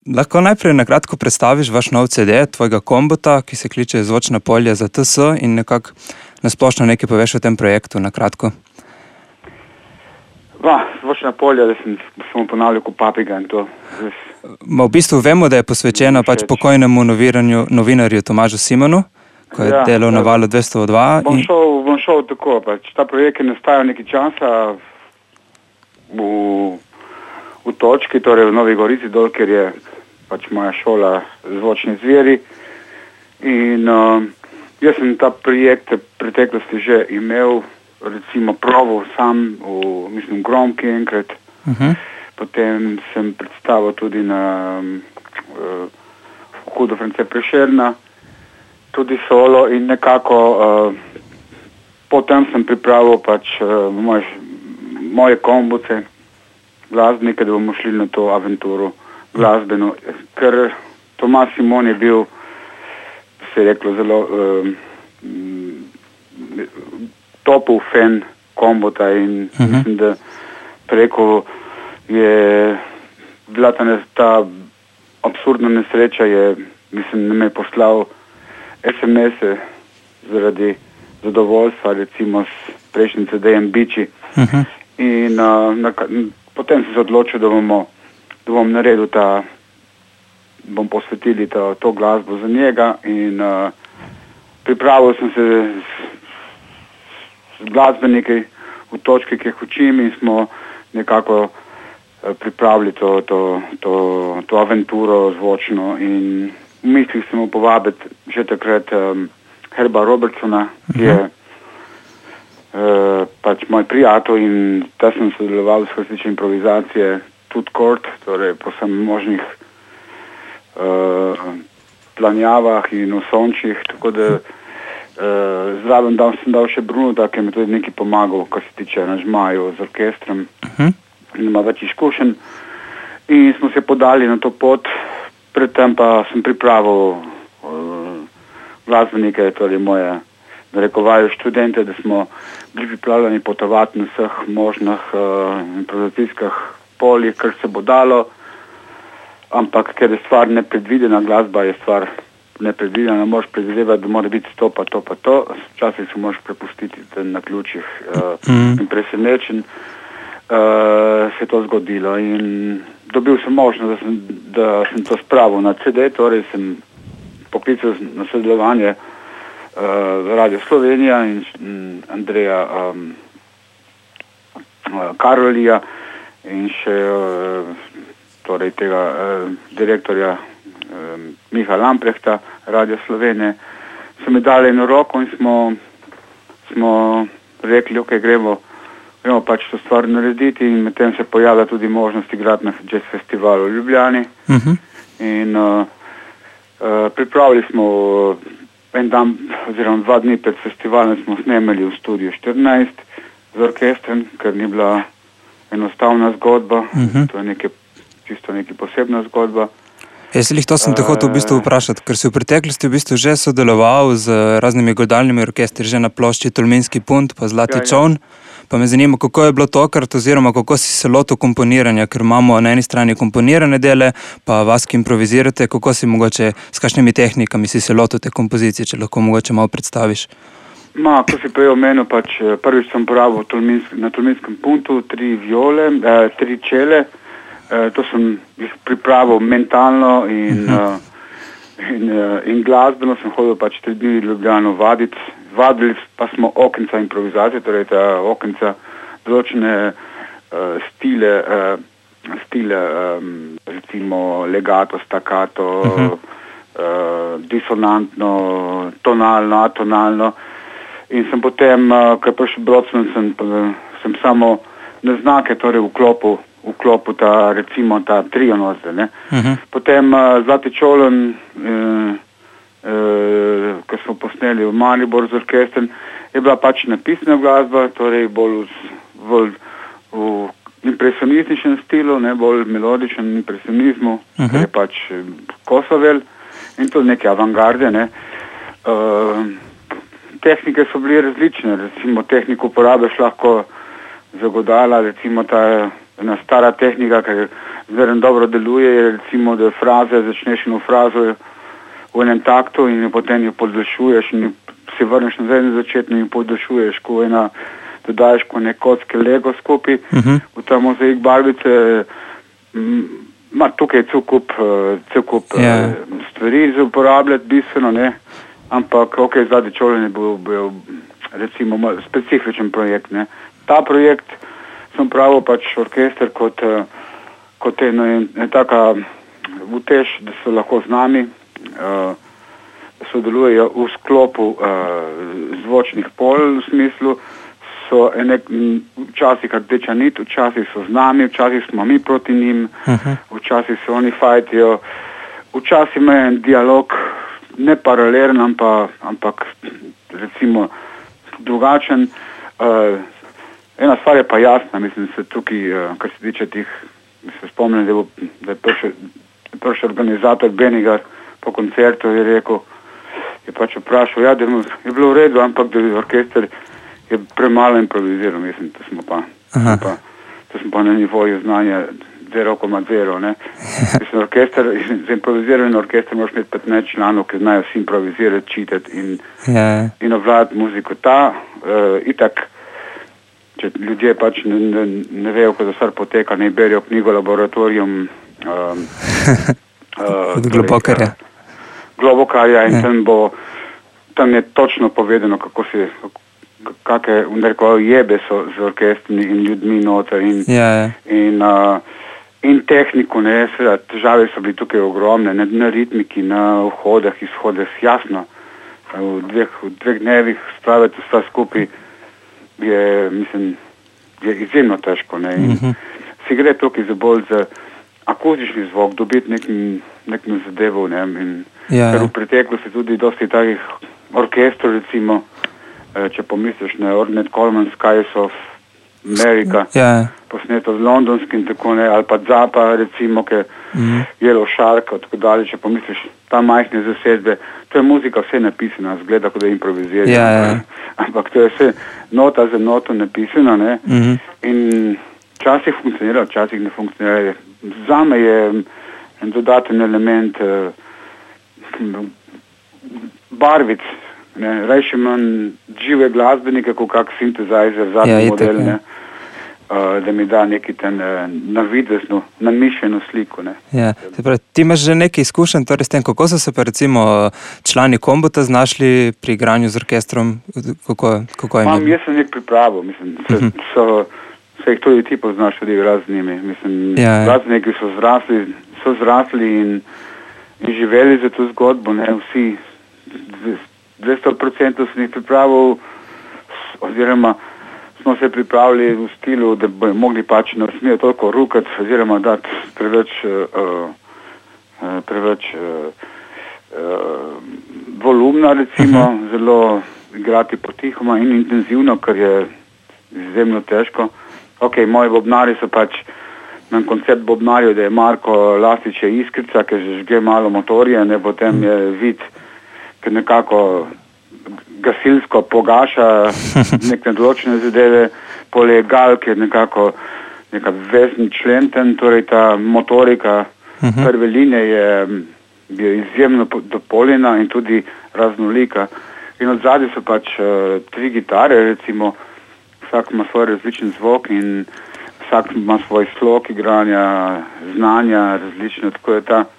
Lahko najprej na kratko predstaviš vaš nov CD, tvojega kombota, ki se kliče Zvočna polja za TS in nekako nasplošno nekaj poveš o tem projektu, na kratko. Zvočna polja, da sem samo ponavljal kot papiga in to. V bistvu vemo, da je posvečena pač pokojnemu novinarju Tomažu Simonu, ko je delal na Valu 202. Bom šel tako, pač ta projekt je nastajal nekaj časa v točki, torej v Novi Gorici dol, ker je pač moja šola Zvočni zveri. In jaz sem ta projekt v preteklosti že imel, recimo proval sam v Gromki enkrat. Potem sem predstavil tudi na Hudo France Prešerna, tudi solo in nekako potem sem pripravil pač moje kombuce, glasbenike, da bomo šli na to aventuro glasbeno, ker Tomaž Simon je bil, se je reklo, zelo topel fan kombota in mislim, da preko je bila ta absurdna nesreča, mislim, da me je poslal SMS-e zaradi zadovoljstva, recimo s prejšnjim CD-jem Biči. In potem sem se odločil, da bom naredil bom posvetili to glasbo za njega in pripravil sem se z glasbeniki v točki, ki jih učim in smo nekako pripravili to aventuro zvočno in v mislih sem povabiti že takrat Herba Robertsona, ki je pač moj prijatelj in ta sem sodeloval s različne improvizacije, tudi kort, torej po vsem možnih planjavah in v sončih, tako da zraven sem dal še Bruno, ki mi tudi nekaj pomagal, kar se tiče aranžmajev z orkestrom, ima več izkušenj in smo se podali na to pot, predtem pa sem pripravil glasbenike, torej moje narekovajo študente, da smo bili pripravljeni potovati na vseh možnih improvizacijskih poljih, kar se bo dalo, ampak ker je stvar nepredvidena, glasba je stvar nepredvidena, ne moraš predvidevati, da mora biti to pa to pa to, včasih se moraš prepustiti na ključih in presenečen se je to zgodilo in dobil sem možnost, da sem to spravil na CD, torej sem poklical na sodelovanje Radio Slovenija in Andreja Karolija in še torej tega direktorja Miha Lamprehta Radio Slovenije. So mi dali eno roko in smo rekli, ok, gremo pač to stvar narediti in medtem se pojavlja tudi možnost igrati na jazz festivalu v Ljubljani. In pripravili smo en dan oziroma 2 dni pred festivalom smo snemali v studiu 14 z orkestrom, ker ni bila enostavna zgodba, to je čisto nekaj posebna zgodba. To sem te hotel v bistvu vprašati, ker si v preteklosti v bistvu že sodeloval z raznimi godalnimi orkestri, že na plošči Tolminski punt pa Zlati čoln. Pa me zanima, kako je bilo tokrat oziroma kako si se lotil komponiranja, ker imamo na eni strani komponirane dele, pa vas, ki improvizirate, kako si mogoče, s kakšnimi tehnikami si se lotil te kompozicije, če lahko mogoče malo predstaviš? Ko si prej omenil, pač prvič sem porabil na Tolminskem puntu 3 viole, 3 čele, to sem jih pripravil mentalno in glasbeno, sem hodil pač 3 dni v Ljubljano vadili pa smo okenca improvizacije, torej ta okenca določene stile, recimo legato, staccato, disonantno, tonalno, atonalno in sem potem, ko je prišel Brodsman, sem samo na znake, torej vklopil ta trio nozde, ne. Potem Zlati čoln, ko smo posneli v Maribor z orkestrom, je bila pač napisana glasba, torej bolj v impresionističnem stilu, ne, bolj melodičen impresionizmu, ker je pač Kosovel in tudi neke avantgarde, ne. Tehnike so bile različne, recimo tehniko uporabiš lahko za godala, recimo ta ena stara tehnika, ki zmerno dobro deluje, je recimo, da fraze začneš eno frazo v enem taktu in potem jo podaljšuješ in si vrneš nazaj na začetno in podaljšuješ, ko dodaš ko kocke Lego skupaj v ta mozaik barvice. Tukaj je cel kup stvari za uporabljati, bistveno, ne, ampak zadnji čoln je bil recimo specifičen projekt, ne. Ta projekt sem pravil pač orkester kot ena taka utež, da so lahko z nami, sodelujejo v sklopu zvočnih pol v smislu, so včasih rdeča nit, včasih so z nami, včasih smo mi proti njim, včasih se oni fajtijo, včasih ima en dialog, ne paralelen, ampak recimo drugačen. Ena stvar je pa jasna, mislim, se tukaj, kar se tiče tih, se spomnim, da je prišel organizator Benigar po koncertu in je rekel, je pač vprašal, ja, da je bilo v redu, ampak da je orkester je premalo improviziral, mislim, to smo pa na nivoju znanja 0,0, ne. Mislim, orkester, za improviziran orkester moraš imeti 15 članov, ki znajo vsi improvizirati, čitati in obvladati muziko. Itak, če ljudje pač ne vejo, ko stvar poteka, ne berijo knjigo Laboratorium od Globokarja. Globokarja in tam je točno povedano, kakšne jebe so z orkestri in ljudmi noter in tehniko, ne, seveda, težave so bili tukaj ogromne, na ritmiki, na vhodah, izhodah, jasno, v dveh dnevih spraviti vse skupaj je, mislim, je izjemno težko, ne, in si gre tukaj bolj za akustični zvok, dobiti nekim zadevo, ne, in ker v preteklosti tudi dosti takih orkestrov, recimo, če pomisliš na Ornette Coleman Skies of America, posneto z londonskim, tako ne, ali pa Zappa, recimo, ki Yellow Shark, tako dalje, če pomisliš ta majhne zasedbe, to je muzika vse napisana, zgleda, kot da je improvizirana, ampak to je vse nota za noto napisano, ne, in včasih funkcionira, včasih ne funkcionira. Zame je en dodaten element barvic, ne, rajši manj žive glasbenike, kot kak synthesizer, zadnji model, ne, da mi da neki ten navidezno, namišljeno sliko, ne. Ja, se pravi, ti imaš že nekaj izkušenj, torej s tem, kako so se pa recimo člani Kombota znašli pri igranju z orkestrom, kako je imel? Jaz sem nek pripravil, mislim, se jih tudi ti poznaš, tudi igrati z njimi, mislim, glasbeniki so zrasli in živeli za to zgodbo, ne, vsi 200% sem jih pripravil, oziroma smo se pripravili v stilu, da bojo mogli pač ne smejo toliko rukati, oziroma dati preveč volumna, recimo, zelo igrati potihoma in intenzivno, kar je izjemno težko. Moji bobnari so pač na koncept bobnarjev, da je Marko Lastič je iskrica, ki žge malo motorje, ne, potem je vid, ki nekako gasilsko pogaša neke določene zadeve, pol je gal, ki je nekako neka vezni člen, torej ta motorika prve linije je izjemno dopoljena in tudi raznolika. In od zadnje so pač 3 gitare, recimo, vsak ima svoj različen zvok in vsak ima svoj slog igranja, znanja različno, tako je ta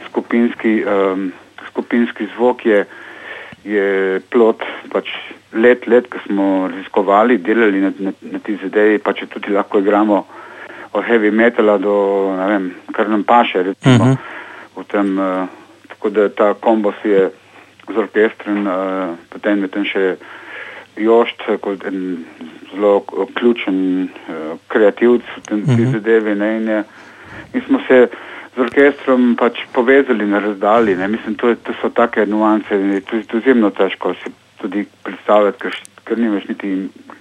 skupinski zvok je plod pač let, ko smo raziskovali, delali na ti zadevi, pa če tudi lahko igramo od heavy metala do, ne vem, kar nam paše, recimo, v tem, tako da ta kombos je z orkestrom, potem je tam še Jošt, kot en zelo ključen kreativc v ti zadevi, ne, in smo se z orkestrom pač povezali na razdalji, ne, mislim, to so take nuance, to je izjemno težko si tudi predstavljati, ker nimaš niti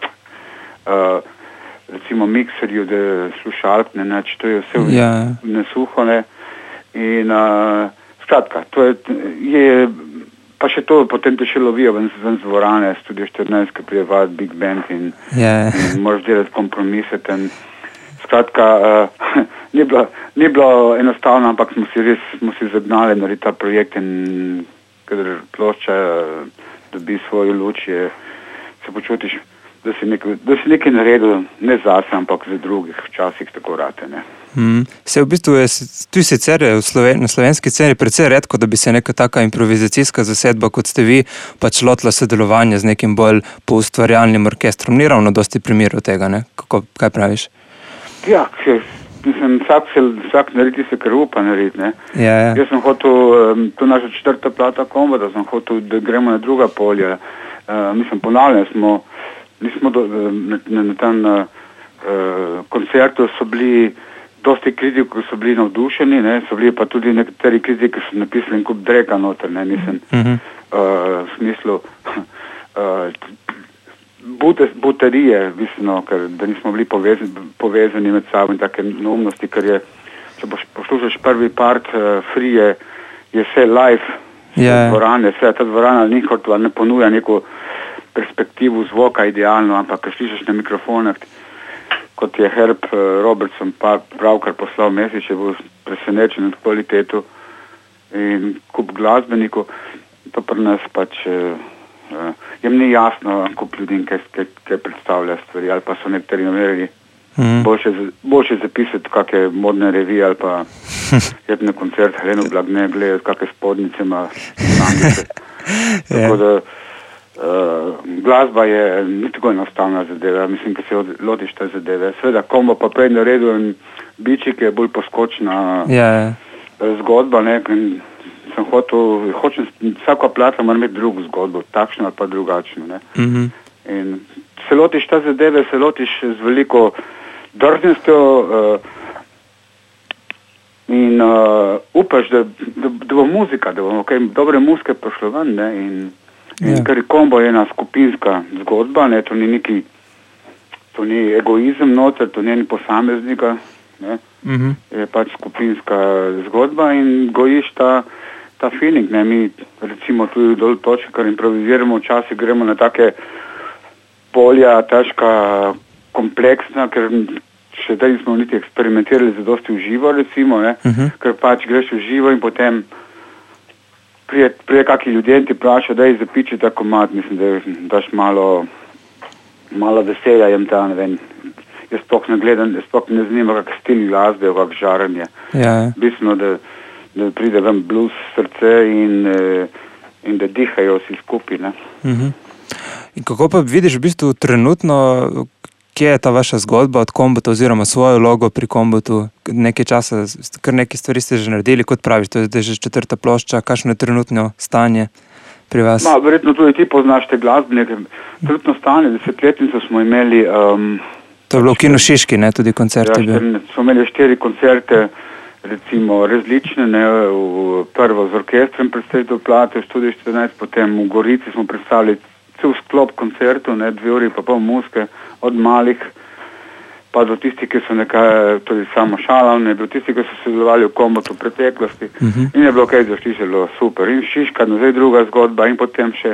recimo mikserju, da slušalk, ne, to je vse nesuho, ne, in skratka, to je pa še to, potem te še lovijo ven z dvorane, Studio 14, ki prije vati Big Band in moraš delati kompromise, Skratka, ni bilo enostavno, ampak smo si zagnali narediti ta projekt in kadar plošča dobi svojo luč, se počutiš, da si nekaj naredil, ne zase, ampak za drugih, včasih tako rate, ne. Se v bistvu tu sicer na slovenski sceni precej redko, da bi se neka taka improvizacijska zasedba, kot ste vi, pač lotila sodelovanja z nekim bolj poustvarjalnim orkestrom. Ni ravno dosti primerov tega, ne? Kaj praviš? Ja, mislim, vsak naredi se, kar upa narediti, ne. Ja. Jaz sem hotel, to naša 4. plata Kombo, da sem hotel, da gremo na druga polja. Mislim, ponavljam, nismo na tem koncertu so bili dosti kritikov, so bili navdušeni, ne, so bili pa tudi nekateri kritiki, ki so napisali en kup dreka noter, ne, mislim, v smislu buterije, mislim, ker da nismo bili povezani med sabo in take neumnosti, ker je, če poslušaš prvi part, Free je vse live, dvorane, vse, ta dvorana ne ponuja neko perspektivu zvoka idealno, ampak ko slišiš na mikrofonah, kot je Herb Robertson pravkar poslal mesec, je bil presenečen nad kvaliteto in kup glasbenikov, to pri nas pač jim ni jasno, kup ljudi, kaj predstavlja stvari, ali pa so nekateri namerili boljše zapisati kakve modne revije, ali pa jeti na koncert Heleno Blagne, gledati kakve spodnice ima sandice. Tako da glasba je ni tako enostavna zadeva, mislim, ko se lotiš te zadeve. Seveda, Kombo pa prej naredil en bičik, je bolj poskočna zgodba, ne, sem hočem, vsaka plata mora imeti drugo zgodbo, takšno ali pa drugačno, ne. In se lotiš te zadeve, se lotiš z veliko drznostjo in upaš, da bo muzika, da bo kaj dobre muzike prišlo ven, ne, in ker je Kombo ena skupinska zgodba, ne, to ni egoizem noter, to ni posameznika, ne, je pač skupinska zgodba in gojiš ta feeling, ne, mi recimo tudi dol točke, kar improviziramo, včasih gremo na take polja, težka, kompleksna, ker še zdaj smo niti eksperimentirali za dosti v živo, recimo, ne, ker pač greš v živo in potem prije kakih ljudje ti prašajo, da je zapiči ta komad, mislim, da daš malo veselja jem ta, ne vem, jaz sploh ne gledam, jaz sploh ne zanima kak stil glasbe, kak žaranje. Bistveno, da pride ven blues srce in da dihajo vsi skupaj, ne. In kako pa vidiš v bistvu trenutno, kje je ta vaša zgodba od Kombota oziroma svojo vlogo pri Kombotu? Nekaj časa, kar nekaj stvari ste že naredili, kot praviš, to je zdaj že 4. plošča, kakšno je trenutno stanje pri vas? Verjetno tudi ti poznaš te glasbenike. Trenutno stanje, 10-letnico smo imeli... To je bilo v Kinu Šiški, ne, tudi koncert je bil. Smo imeli 4 koncerte, recimo različne, ne, prvo z orkestrem predstavitev plate, v Studiu 14, potem v Gorici smo predstavili cel sklop koncertov, ne, 2 uri pa pol muzike, od malih pa do tistih, ki so nekaj, tudi samo šalavne, do tistih, ki so sodelovali v Kombotu v preteklosti in je bilo kaj zaslišalo super. In Šiška, zdaj druga zgodba in potem še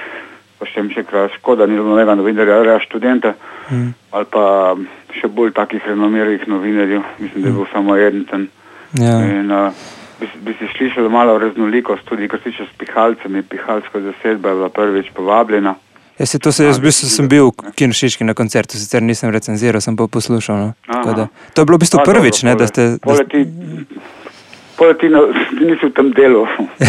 škoda, ni novega novinarja, študenta ali pa še bolj takih renomiranih novinarjev, mislim, da je bil samo eden ten. In bi si slišali malo raznolikost, tudi kar se tiče s pihalcami, pihalska zasedba je bila prvič povabljena. Jaz sem bil v Kinu Šiški na koncertu, sicer nisem recenziral, sem pa poslušal, no. To je bilo v bistvu prvič, ne, da ste... Ti nisi v tem delu,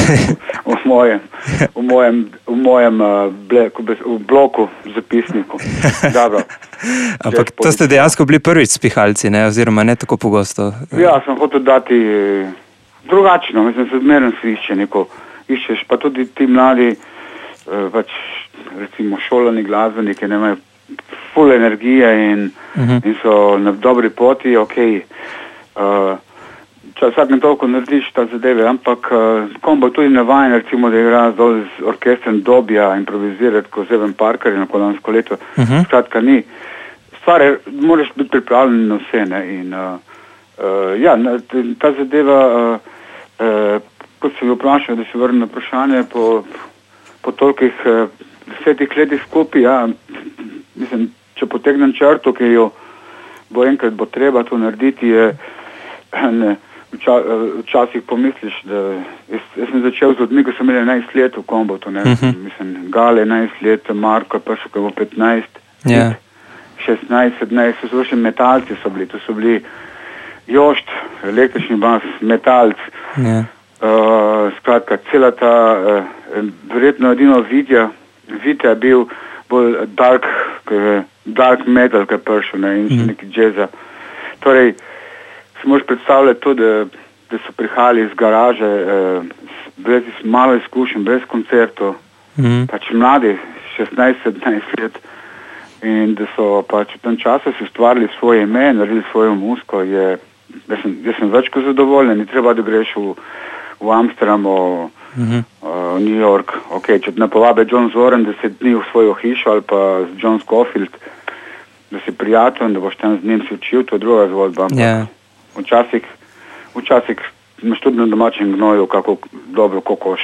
v mojem bloku zapisniku. Dobro. Ampak to ste dejansko bili prvič s pihalci, ne, oziroma ne tako pogosto. Ja, sem hotel dati drugačno, mislim, se zmerno si iščeš, pa tudi ti mladi, pač recimo šolani glasbeniki, nemajo ful energije in so na dobri poti, okej. Vsak ne toliko narediš ta zadeve, ampak Kombo tudi navajen, recimo, da igra dol z orkestrem Dobija improvizirati, ko Zeven Parker je na lansko leto. Skratka ni. Stvar je, moraš biti pripravljen na vse, ne, in ta zadeva, kot se bi vprašal, da se vrnem na vprašanje, po tolikih 10 letih skupaj, mislim, če potegnem črto, ki jo enkrat bo treba to narediti, včasih pomisliš, da jaz sem začel z ljudmi, ko sem imel 11 let v Kombotu, mislim, Gale 11 let, Marko prišel, ko bo 15, 16, 17, to so še metalci so bili Jošt, električni bas, metalc, skratka, cela ta, verjetno edino Vita je bil bolj dark metal, ki je prišel, in še neki džeza. Torej, si možeš predstavljati to, da so prihajali iz garaže, brez malo izkušenj, brez koncertov, pač mladi, 16-17 let, in da so pač v tem času si ustvarili svoje ime, naredili svojo muziko, jaz sem več kot zadovoljen, ni treba, da greš v Amsterdam, v New York, če te napovabe John Zoran 10 dni v svojo hišo ali pa z John Scofield, da si prijatelj, da boš tam z njim si učil, to je druga zgodba. Včasih imaš tudi na domačem gnoju kako dobro kokoš.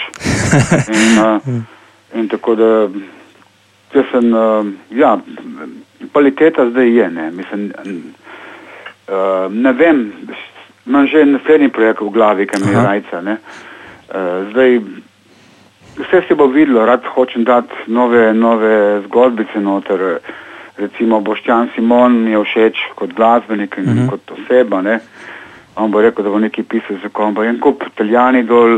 In tako da jaz sem, kvaliteta zdaj je, mislim, ne vem, imam že naslednji projekt v glavi, ki mi je rajca, zdaj, vse si bo videlo, rad hočem dati nove zgodbice noter, recimo Boštjan Simon mi je všeč kot glasbenik in kot oseba, on bo rekel, da bo nekaj pisal za kom, en kup Italijani dol,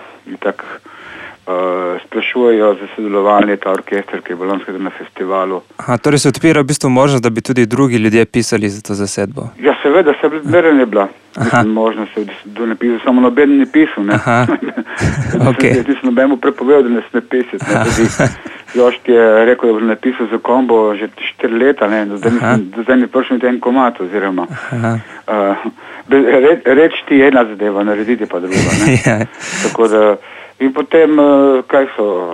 sprašujejo za sodelovanje ta orkester, ki je bolonski na festivalu. Torej se odpira v bistvu možnost, da bi tudi drugi ljudje pisali za to zasedbo? Ja, seveda, se je bila možnost, da ne pisal, samo noben ne pisal, Nisem noben mu prepovedal, da ne sme pisati, Jošt je rekel, da bo napisal za kombo že 4 leta, do zdaj mi prišel niti en komad, oziroma reč ti ena zadeva, narediti pa druga, Tako da, in potem, kaj so,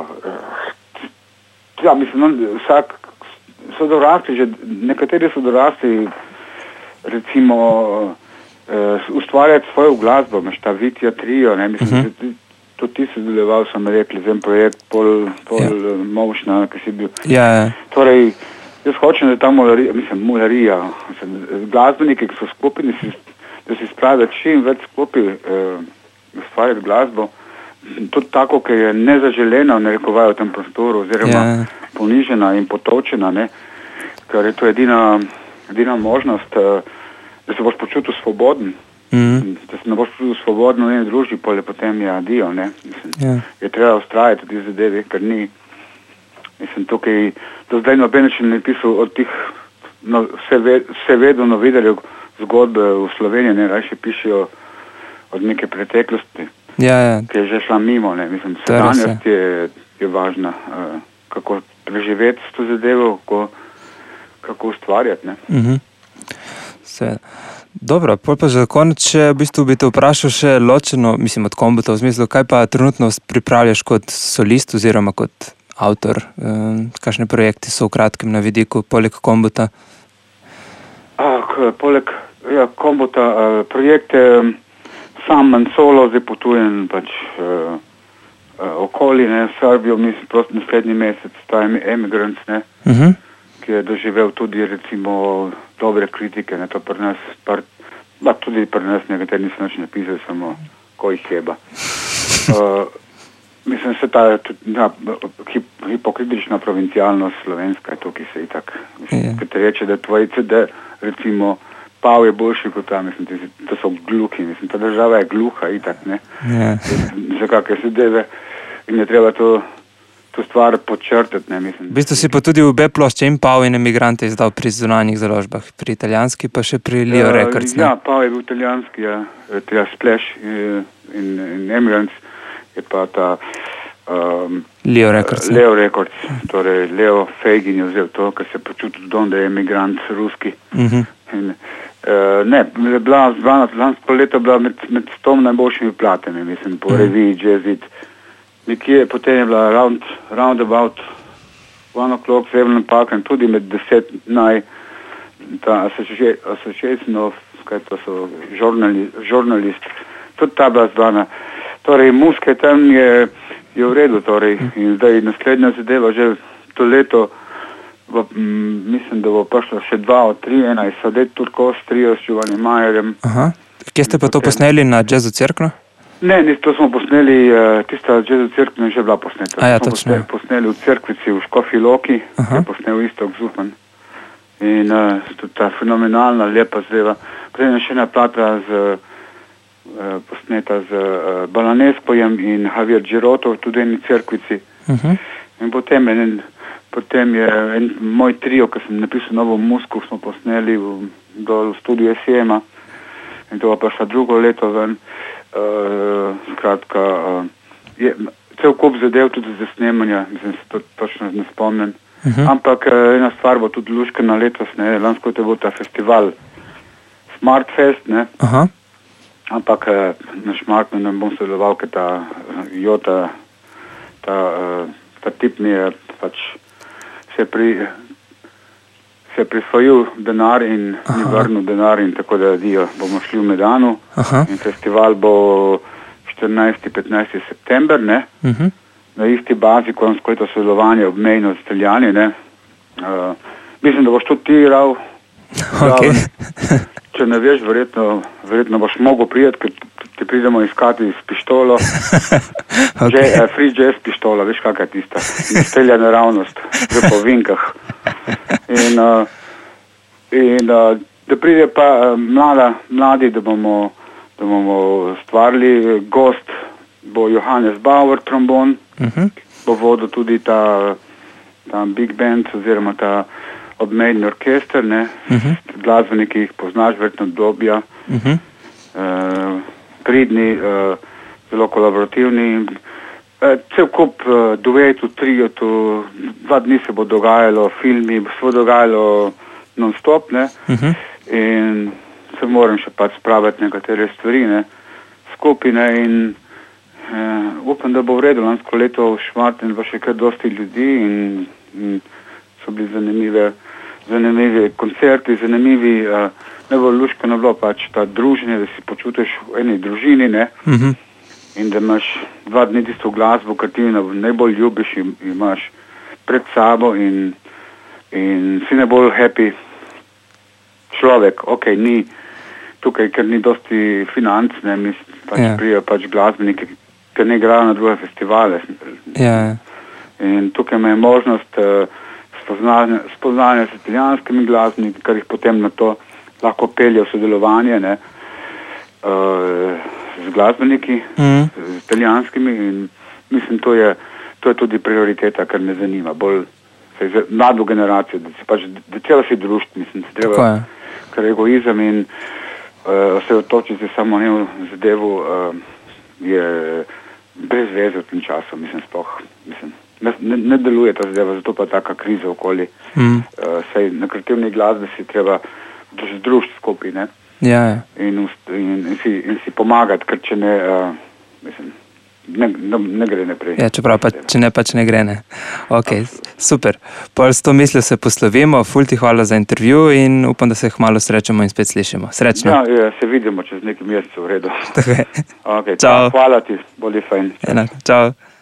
mislim, vsak, so dorasli, že nekateri so dorasli, recimo, ustvarjati svojo glasbo, imaš ta Vitja trio, mislim, tudi ti si sodeloval, so mi rekli, za en projekt Pol Mošna, ki si bil. Torej, jaz hočem, da ta mularija, glasbeniki, ki so skupini, da si spravi čim več skupi ustvarjati glasbo, tudi tako, ki je nezaželena, narekovajo v tem prostoru, oziroma ponižena in potočena, ker je to edina možnost, da se boš počutil svoboden, da se ne boš počutil svobodno v eni družbi, potem je adijo, je treba ustrajati tudi zadevi, ker ni, mislim, tukaj, do zdaj noben še ne pisal od tih vse vedno novinarjev zgodbe v Sloveniji, rajše pišejo od neke preteklosti, ki je že šla mimo, mislim, sedanjost je važna, kako preživeti s to zadevo, kako ustvarjati, Dobro, potem pa za konec še, v bistvu bi te vprašal še ločeno, mislim, od Kombota, v smislu, kaj pa trenutno pripravljaš kot solist oziroma kot avtor, kakšne projekti so v kratkem na vidiku, poleg Kombota? Poleg Kombota projekte sam solo zdaj potujem pač okoli, Srbijo, mislim, prosto naslednji mesec, ta Emigrants, ki je doživel tudi, recimo, dobre kritike, to pri nas, tudi pri nas nekateri niso nič napisali, samo ko jih heba. Mislim, se ta hipokritična provincialnost slovenska je to, ki se itak, ki te reče, da tvoj CD, recimo, Pav je boljši kot ta, mislim, to so gluhi, mislim, ta država je gluha itak, za kakve zadeve in je treba to stvar podčrtati, mislim. V bistvu si pa tudi v B-plošče in Pav in Emigrante izdal pri zunanjih založbah, pri italijanski pa še pri Leo Records, Pav je bil italijanski, Splash in Emigrants je pa ta Leo Records. Leo Records, torej Leo Fejgin je vzel to, ker se počutil dom, da je emigrant ruski. Lansko leto bila med 100 najboljšimi platami, mislim, po reviji Jazzit. Nekje potem je bila round about 1 o'clock Seven Park in tudi med 10 ta Association of, kaj to so, žurnalist, tudi ta bila zvana. Torej, muske tam je v redu, torej, in zdaj naslednja zadeva, že to leto mislim, da bo prišlo še 2 od 3, ena je Sadet Turkos, trio s Giovanni Majerjem. Aha. Kje ste pa to posneli, na Jazzu Cerkno? Ne, to smo posneli, tista Jazzu Cerkno je že bila posneta. Ja, točno. Posneli v Cerkvici, v Škofji Loki, ki je posnel Istok Zupan. In tudi ta fenomenalna, lepa zadeva. Potem je še ena plata posneta z Balanespojem in Javier Girotov, tudi eni Cerkvici. In potem je moj trio, ki sem napisal novo muziko, smo posneli dol v studiu SM-a in to pa še drugo leto ven. Skratka, cel kup zadev tudi za snemanja, mislim, se to točno ne spomnim. Ampak ena stvar bo tudi luškana letos, ne, lansko te bo ta festival Smart Fest, ne. Ampak na Šmartnu ne bom sodeloval, ker ta Jota, ta tip mi je pač se prisvojil denar in ni vrnil denar in tako da bomo šli v Medanu. In festival bo 14-15. september, ne? Na isti bazi, ko je to sodelovanje obmejno z Italijani, ne? Mislim, da boš tudi ti igral. Okay. Če ne veš, verjetno boš mogel prijeti, ker ti pridemo iskati s pištolo. Okay. Free jazz pištola, veš kakva je tista. Strelja naravnost, že po vinkah. In da pride pa mladi, da bomo stvarili. Gost bo Johannes Bauer, trombon, bo vodil tudi ta big band oziroma ta obmejni orkester, ne, glasbeniki jih poznaš, verjetno Dobja, pridni, zelo kolaborativni, cel kup duetu, triotu, 2 dni se bo dogajalo, filmi, se bo dogajalo non-stop, ne, in se moram še pač spraviti nekatere stvari, ne, skupine in upam, da bo v redu. Lansko leto v Šmartnu bo še kar dosti ljudi in so bili zanimivi koncerti, zanimivi, najbolj luškano bilo pač ta druženje, da si počutiš v eni družini, ne, in da imaš 2 dni tisto glasbo, kar ti najbolj ljubiš in imaš pred sabo in si najbolj happy človek. Ok, ni tukaj, ker ni dosti financ, ne, mi pač prijajo pač glasbeniki, ker ne igrajo na druge festivale. In tukaj ima možnost spoznanja s italijanskimi glasbeniki, kar jih potem na to lahko pelje v sodelovanje, ne, z glasbeniki, z italijanskimi in mislim, to je tudi prioriteta, kar me zanima, bolj mlado generacijo, da treba si družiti, mislim, se treba kar egoizem in se otočiti samo ne v zadevu, je brez veze v tem času, mislim, sploh, ne deluje ta zadeva, zato pa taka kriza okoli. Saj na kreativni glasbi si treba združiti skupaj, ne? In si pomagati, ker če ne, mislim, ne gre naprej. Čeprav če ne gre, ne. Ok, super. Pol s to mislijo se poslovimo, ful ti hvala za intervju in upam, da se kmalu srečamo in spet slišimo. Srečno. Ja, se vidimo čez nekaj mesecev, v redu. Okay. Ok, čau. Hvala ti, bodi fajn. Enako, čau.